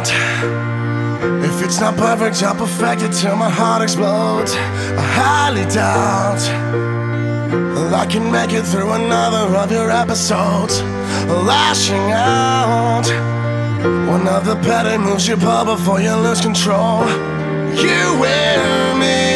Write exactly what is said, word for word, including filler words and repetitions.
doubt. If it's not perfect, I'll perfect it till my heart explodes. I highly doubt that I can make it through another of your episodes. Lashing out, one of the petty moves you pull before you lose control. You and me,